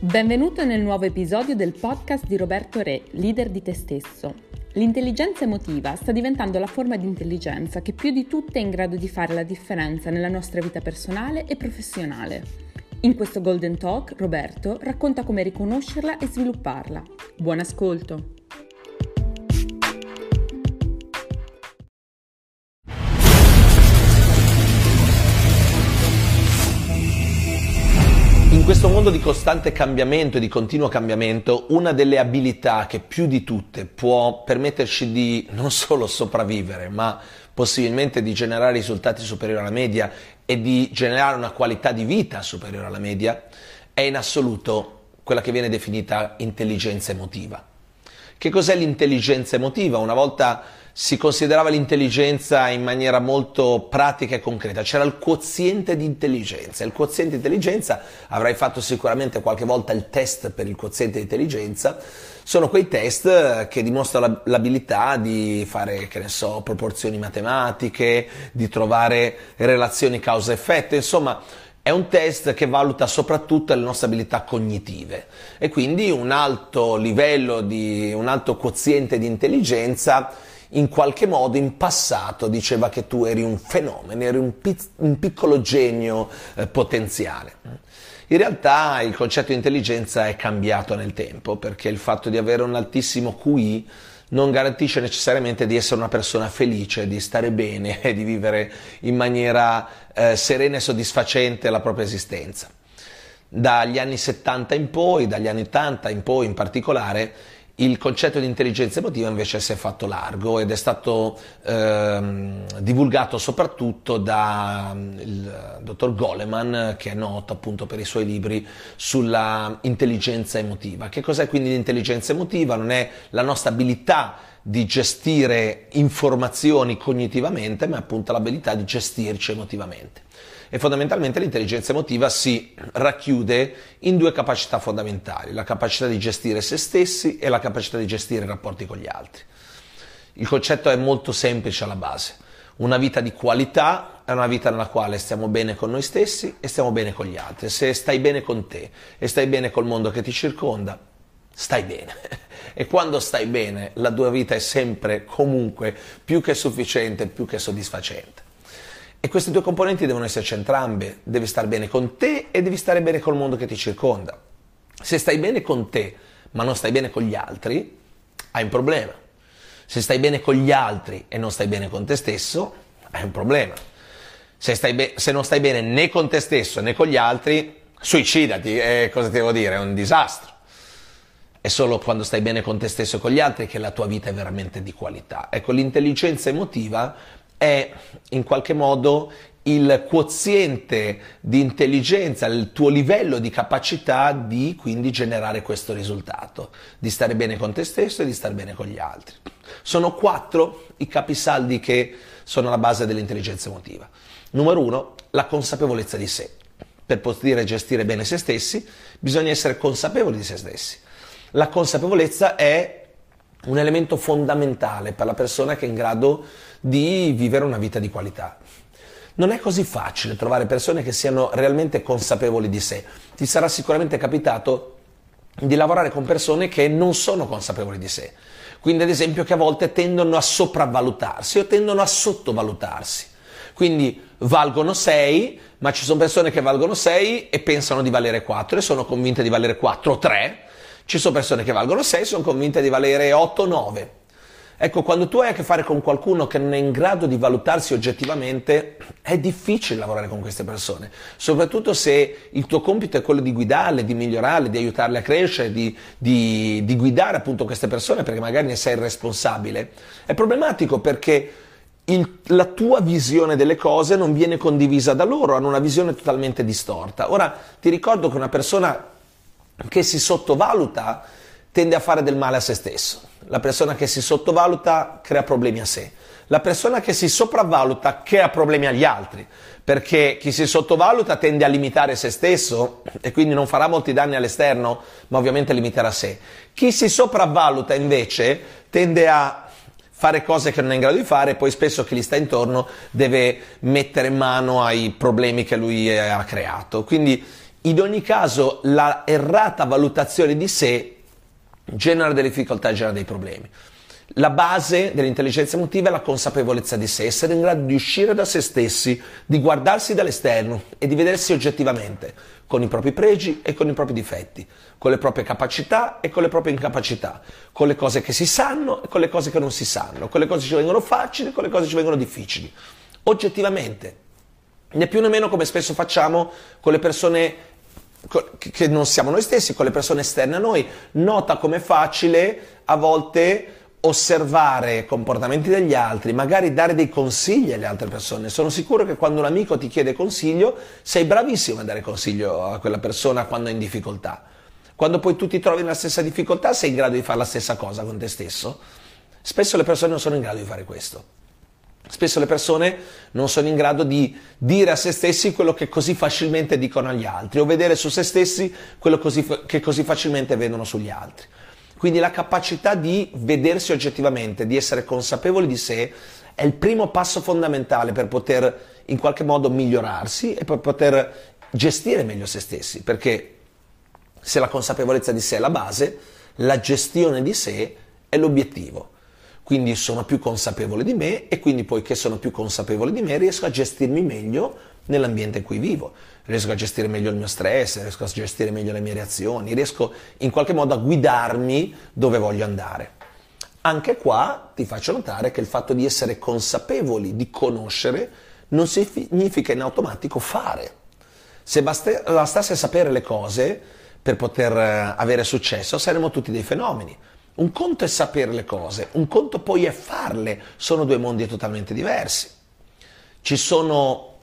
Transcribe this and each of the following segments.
Benvenuto nel nuovo episodio del podcast di Roberto Re, leader di te stesso. L'intelligenza emotiva sta diventando la forma di intelligenza che più di tutte è in grado di fare la differenza nella nostra vita personale e professionale. In questo Golden Talk, Roberto racconta come riconoscerla e svilupparla. Buon ascolto! In questo mondo di costante cambiamento e di continuo cambiamento, una delle abilità che più di tutte può permetterci di non solo sopravvivere, ma possibilmente di generare risultati superiori alla media e di generare una qualità di vita superiore alla media, è in assoluto quella che viene definita intelligenza emotiva. Che cos'è l'intelligenza emotiva? Una volta si considerava l'intelligenza in maniera molto pratica e concreta, c'era il quoziente di intelligenza. Il quoziente di intelligenza, avrai fatto sicuramente qualche volta il test per il quoziente di intelligenza, sono quei test che dimostrano l'abilità di fare, proporzioni matematiche, di trovare relazioni causa-effetto, insomma è un test che valuta soprattutto le nostre abilità cognitive e quindi un alto livello un alto quoziente di intelligenza in qualche modo in passato diceva che tu eri un fenomeno, eri un piccolo genio potenziale. In realtà il concetto di intelligenza è cambiato nel tempo, perché il fatto di avere un altissimo QI non garantisce necessariamente di essere una persona felice, di stare bene e di vivere in maniera serena e soddisfacente la propria esistenza. Dagli anni 70 in poi, dagli anni 80 in poi in particolare, il concetto di intelligenza emotiva invece si è fatto largo ed è stato divulgato soprattutto dal dottor Goleman, che è noto appunto per i suoi libri sulla intelligenza emotiva. Che cos'è quindi l'intelligenza emotiva? Non è la nostra abilità di gestire informazioni cognitivamente, ma è appunto l'abilità di gestirci emotivamente. E fondamentalmente l'intelligenza emotiva si racchiude in due capacità fondamentali: la capacità di gestire se stessi e la capacità di gestire i rapporti con gli altri. Il concetto è molto semplice alla base: una vita di qualità è una vita nella quale stiamo bene con noi stessi e stiamo bene con gli altri. Se stai bene con te e stai bene col mondo che ti circonda, stai bene. E quando stai bene, la tua vita è sempre, comunque, più che sufficiente, più che soddisfacente. E queste due componenti devono esserci entrambe. Devi stare bene con te e devi stare bene col mondo che ti circonda. Se stai bene con te, ma non stai bene con gli altri, hai un problema. Se stai bene con gli altri e non stai bene con te stesso, hai un problema. Se non stai bene né con te stesso né con gli altri, suicidati. Cosa ti devo dire? È un disastro. È solo quando stai bene con te stesso e con gli altri che la tua vita è veramente di qualità. Ecco, l'intelligenza emotiva è in qualche modo il quoziente di intelligenza, il tuo livello di capacità di quindi generare questo risultato, di stare bene con te stesso e di stare bene con gli altri. Sono 4 i capisaldi che sono la base dell'intelligenza emotiva. Numero 1, la consapevolezza di sé. Per poter gestire bene se stessi bisogna essere consapevoli di se stessi. La consapevolezza è un elemento fondamentale per la persona che è in grado di vivere una vita di qualità. Non è così facile trovare persone che siano realmente consapevoli di sé. Ti sarà sicuramente capitato di lavorare con persone che non sono consapevoli di sé. Quindi ad esempio che a volte tendono a sopravvalutarsi o tendono a sottovalutarsi. Quindi valgono 6, ma ci sono persone che valgono 6 e pensano di valere 4 e sono convinte di valere 4 o 3. Ci sono persone che valgono 6 e sono convinte di valere 8 o 9. Ecco, quando tu hai a che fare con qualcuno che non è in grado di valutarsi oggettivamente, è difficile lavorare con queste persone, soprattutto se il tuo compito è quello di guidarle, di migliorarle, di aiutarle a crescere, di guidare appunto queste persone, perché magari ne sei il responsabile. È problematico perché la tua visione delle cose non viene condivisa da loro, hanno una visione totalmente distorta. Ora, ti ricordo che una persona che si sottovaluta tende a fare del male a se stesso. La persona che si sottovaluta crea problemi a sé. La persona che si sopravvaluta crea problemi agli altri, perché chi si sottovaluta tende a limitare se stesso e quindi non farà molti danni all'esterno, ma ovviamente limiterà sé. Chi si sopravvaluta invece tende a fare cose che non è in grado di fare e poi spesso chi gli sta intorno deve mettere mano ai problemi che lui ha creato. Quindi In ogni caso, la errata valutazione di sé genera delle difficoltà, genera dei problemi. La base dell'intelligenza emotiva è la consapevolezza di sé, essere in grado di uscire da se stessi, di guardarsi dall'esterno e di vedersi oggettivamente, con i propri pregi e con i propri difetti, con le proprie capacità e con le proprie incapacità, con le cose che si sanno e con le cose che non si sanno, con le cose che ci vengono facili e con le cose che ci vengono difficili. Oggettivamente, né più né meno come spesso facciamo con le persone che non siamo noi stessi, con le persone esterne a noi. Nota com'è facile a volte osservare comportamenti degli altri, magari dare dei consigli alle altre persone. Sono sicuro che quando un amico ti chiede consiglio, sei bravissimo a dare consiglio a quella persona quando è in difficoltà. Quando poi tu ti trovi nella stessa difficoltà, sei in grado di fare la stessa cosa con te stesso? Spesso le persone non sono in grado di fare questo. Spesso le persone non sono in grado di dire a se stessi quello che così facilmente dicono agli altri, o vedere su se stessi quello che così facilmente vedono sugli altri. Quindi la capacità di vedersi oggettivamente, di essere consapevoli di sé, è il primo passo fondamentale per poter in qualche modo migliorarsi e per poter gestire meglio se stessi, perché se la consapevolezza di sé è la base, la gestione di sé è l'obiettivo. Quindi sono più consapevole di me e quindi poiché sono più consapevole di me riesco a gestirmi meglio nell'ambiente in cui vivo, riesco a gestire meglio il mio stress, riesco a gestire meglio le mie reazioni, riesco in qualche modo a guidarmi dove voglio andare. Anche qua ti faccio notare che il fatto di essere consapevoli, di conoscere, non significa in automatico fare. Se bastasse sapere le cose per poter avere successo, saremmo tutti dei fenomeni. Un conto è sapere le cose, un conto poi è farle, sono due mondi totalmente diversi. Ci sono,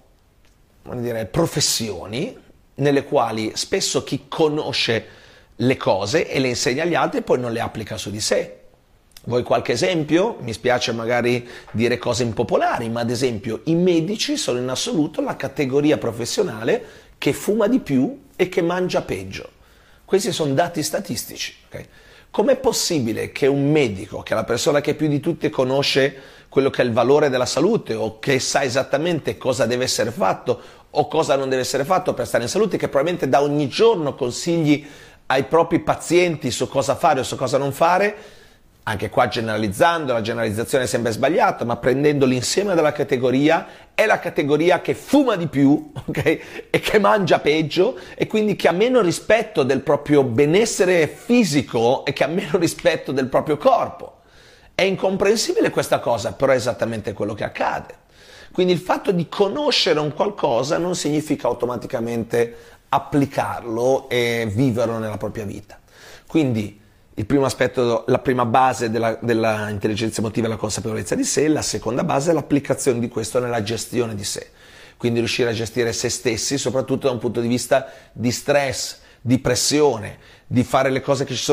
professioni nelle quali spesso chi conosce le cose e le insegna agli altri poi non le applica su di sé. Vuoi qualche esempio? Mi spiace magari dire cose impopolari, ma ad esempio i medici sono in assoluto la categoria professionale che fuma di più e che mangia peggio. Questi sono dati statistici, ok? Com'è possibile che un medico, che è la persona che più di tutte conosce quello che è il valore della salute o che sa esattamente cosa deve essere fatto o cosa non deve essere fatto per stare in salute, che probabilmente dà ogni giorno consigli ai propri pazienti su cosa fare o su cosa non fare, anche qua generalizzando, la generalizzazione è sempre sbagliata, ma prendendo l'insieme della categoria, è la categoria che fuma di più, ok? E che mangia peggio e quindi che ha meno rispetto del proprio benessere fisico e che ha meno rispetto del proprio corpo. È incomprensibile questa cosa, però è esattamente quello che accade. Quindi il fatto di conoscere un qualcosa non significa automaticamente applicarlo e viverlo nella propria vita. Quindi il primo aspetto, la prima base della intelligenza emotiva è la consapevolezza di sé, la seconda base è l'applicazione di questo nella gestione di sé. Quindi riuscire a gestire se stessi, soprattutto da un punto di vista di stress, di pressione, di fare le cose che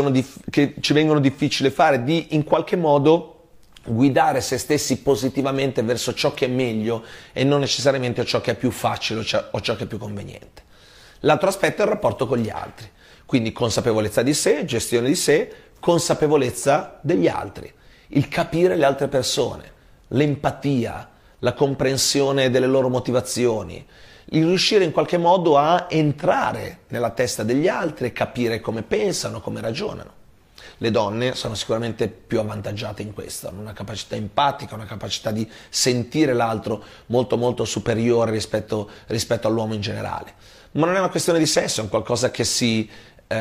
ci vengono difficili fare, di in qualche modo guidare se stessi positivamente verso ciò che è meglio e non necessariamente ciò che è più facile o ciò che è più conveniente. L'altro aspetto è il rapporto con gli altri. Quindi consapevolezza di sé, gestione di sé, consapevolezza degli altri, il capire le altre persone, l'empatia, la comprensione delle loro motivazioni, il riuscire in qualche modo a entrare nella testa degli altri e capire come pensano, come ragionano. Le donne sono sicuramente più avvantaggiate in questo, hanno una capacità empatica, una capacità di sentire l'altro molto molto superiore rispetto all'uomo in generale. Ma non è una questione di sesso, è un qualcosa che si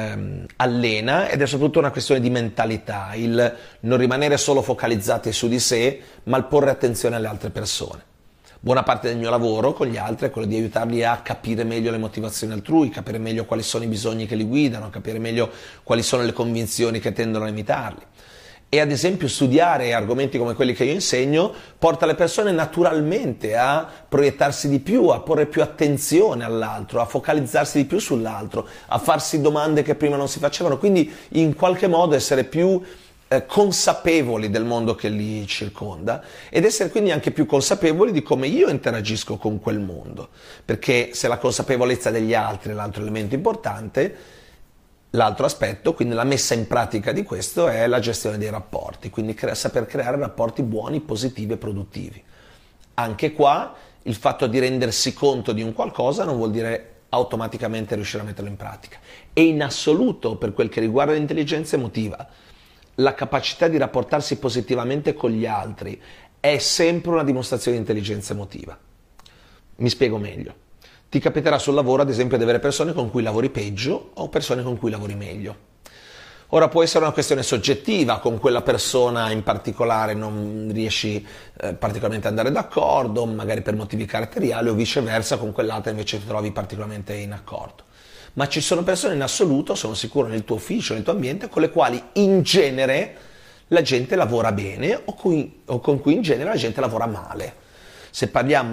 allena ed è soprattutto una questione di mentalità, il non rimanere solo focalizzati su di sé, ma il porre attenzione alle altre persone. Buona parte del mio lavoro con gli altri è quello di aiutarli a capire meglio le motivazioni altrui, capire meglio quali sono i bisogni che li guidano, capire meglio quali sono le convinzioni che tendono a imitarli. E ad esempio studiare argomenti come quelli che io insegno porta le persone naturalmente a proiettarsi di più, a porre più attenzione all'altro, a focalizzarsi di più sull'altro, a farsi domande che prima non si facevano, quindi in qualche modo essere più consapevoli del mondo che li circonda ed essere quindi anche più consapevoli di come io interagisco con quel mondo, perché se la consapevolezza degli altri è l'altro elemento importante, l'altro aspetto, quindi la messa in pratica di questo, è la gestione dei rapporti, quindi saper creare rapporti buoni, positivi e produttivi. Anche qua il fatto di rendersi conto di un qualcosa non vuol dire automaticamente riuscire a metterlo in pratica. E in assoluto, per quel che riguarda l'intelligenza emotiva, la capacità di rapportarsi positivamente con gli altri è sempre una dimostrazione di intelligenza emotiva. Mi spiego meglio. Ti capiterà sul lavoro, ad esempio, di avere persone con cui lavori peggio o persone con cui lavori meglio. Ora può essere una questione soggettiva, con quella persona in particolare non riesci particolarmente ad andare d'accordo, magari per motivi caratteriali, o viceversa, con quell'altra invece ti trovi particolarmente in accordo. Ma ci sono persone in assoluto, sono sicuro, nel tuo ufficio, nel tuo ambiente, con le quali in genere la gente lavora bene o con cui in genere la gente lavora male. Se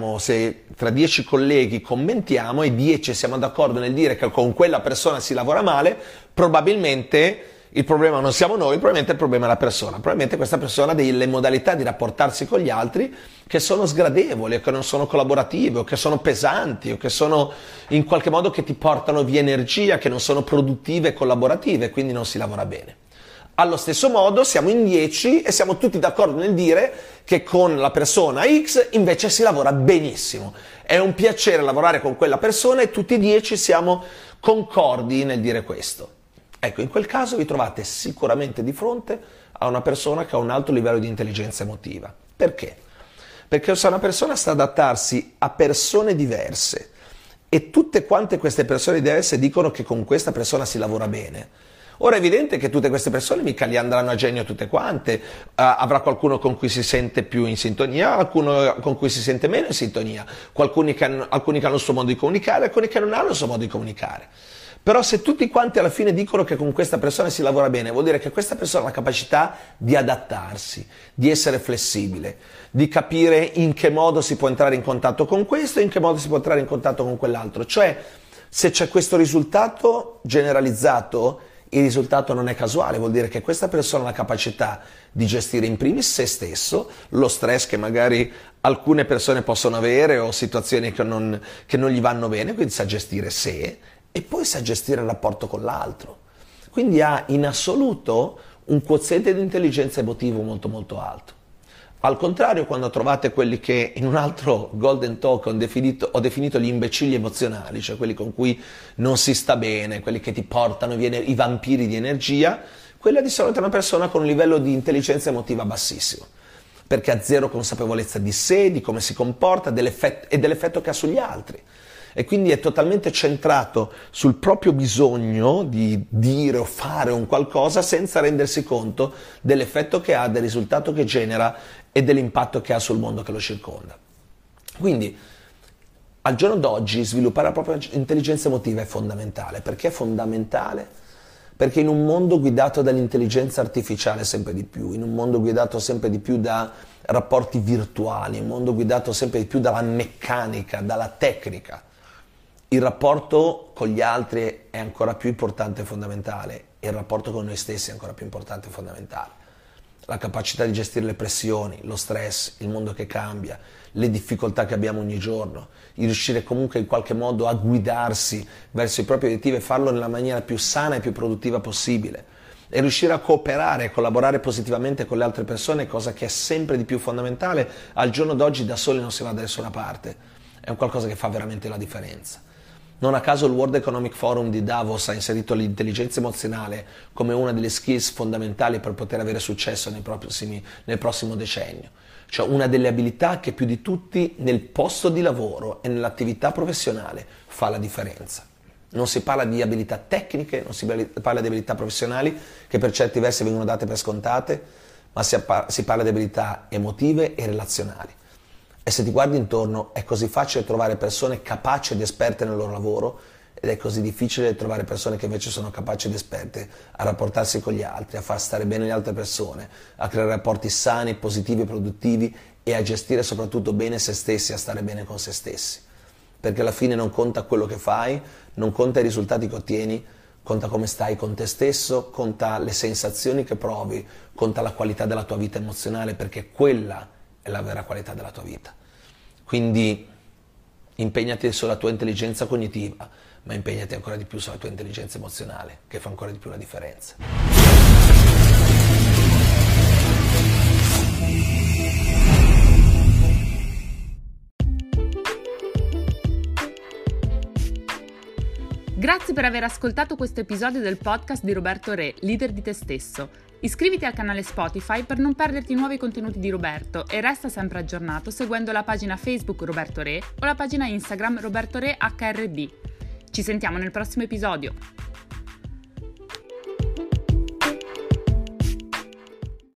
tra 10 colleghi commentiamo e 10 siamo d'accordo nel dire che con quella persona si lavora male, probabilmente il problema non siamo noi, probabilmente il problema è la persona. Probabilmente questa persona ha delle modalità di rapportarsi con gli altri che sono sgradevoli, o che non sono collaborative, o che sono pesanti, o che sono in qualche modo che ti portano via energia, che non sono produttive e collaborative, quindi non si lavora bene. Allo stesso modo siamo in 10 e siamo tutti d'accordo nel dire che con la persona X invece si lavora benissimo. È un piacere lavorare con quella persona e tutti e 10 siamo concordi nel dire questo. Ecco, in quel caso vi trovate sicuramente di fronte a una persona che ha un alto livello di intelligenza emotiva. Perché? Perché se una persona sta adattarsi a persone diverse e tutte quante queste persone diverse dicono che con questa persona si lavora bene, ora è evidente che tutte queste persone mica gli andranno a genio tutte quante, avrà qualcuno con cui si sente più in sintonia, qualcuno con cui si sente meno in sintonia, alcuni che hanno il suo modo di comunicare, alcuni che non hanno il suo modo di comunicare. Però se tutti quanti alla fine dicono che con questa persona si lavora bene, vuol dire che questa persona ha la capacità di adattarsi, di essere flessibile, di capire in che modo si può entrare in contatto con questo e in che modo si può entrare in contatto con quell'altro. Cioè, se c'è questo risultato generalizzato, il risultato non è casuale, vuol dire che questa persona ha la capacità di gestire in primis se stesso, lo stress che magari alcune persone possono avere o situazioni che non gli vanno bene, quindi sa gestire sé e poi sa gestire il rapporto con l'altro. Quindi ha in assoluto un quoziente di intelligenza emotivo molto molto alto. Al contrario, quando trovate quelli che in un altro Golden Talk ho definito gli imbecilli emozionali, cioè quelli con cui non si sta bene, quelli che ti portano via i vampiri di energia, quella di solito è una persona con un livello di intelligenza emotiva bassissimo, perché ha zero consapevolezza di sé, di come si comporta e dell'effetto che ha sugli altri. E quindi è totalmente centrato sul proprio bisogno di dire o fare un qualcosa senza rendersi conto dell'effetto che ha, del risultato che genera e dell'impatto che ha sul mondo che lo circonda. Quindi al giorno d'oggi sviluppare la propria intelligenza emotiva è fondamentale. Perché è fondamentale? Perché in un mondo guidato dall'intelligenza artificiale sempre di più, in un mondo guidato sempre di più da rapporti virtuali, in un mondo guidato sempre di più dalla meccanica, dalla tecnica, il rapporto con gli altri è ancora più importante e fondamentale e il rapporto con noi stessi è ancora più importante e fondamentale. La capacità di gestire le pressioni, lo stress, il mondo che cambia, le difficoltà che abbiamo ogni giorno, di riuscire comunque in qualche modo a guidarsi verso i propri obiettivi e farlo nella maniera più sana e più produttiva possibile e riuscire a cooperare e collaborare positivamente con le altre persone, cosa che è sempre di più fondamentale. Al giorno d'oggi da soli non si va da nessuna parte, è un qualcosa che fa veramente la differenza. Non a caso il World Economic Forum di Davos ha inserito l'intelligenza emozionale come una delle skills fondamentali per poter avere successo nel prossimo decennio. Cioè una delle abilità che più di tutti nel posto di lavoro e nell'attività professionale fa la differenza. Non si parla di abilità tecniche, non si parla di abilità professionali che per certi versi vengono date per scontate, ma si parla di abilità emotive e relazionali. E se ti guardi intorno è così facile trovare persone capaci ed esperte nel loro lavoro ed è così difficile trovare persone che invece sono capaci ed esperte a rapportarsi con gli altri, a far stare bene le altre persone, a creare rapporti sani, positivi e produttivi e a gestire soprattutto bene se stessi, a stare bene con se stessi. Perché alla fine non conta quello che fai, non conta i risultati che ottieni, conta come stai con te stesso, conta le sensazioni che provi, conta la qualità della tua vita emozionale, perché quella è la vera qualità della tua vita. Quindi impegnati sulla tua intelligenza cognitiva, ma impegnati ancora di più sulla tua intelligenza emozionale, che fa ancora di più la differenza. Grazie per aver ascoltato questo episodio del podcast di Roberto Re, leader di te stesso. Iscriviti al canale Spotify per non perderti nuovi contenuti di Roberto e resta sempre aggiornato seguendo la pagina Facebook Roberto Re o la pagina Instagram Roberto Re HRD. Ci sentiamo nel prossimo episodio.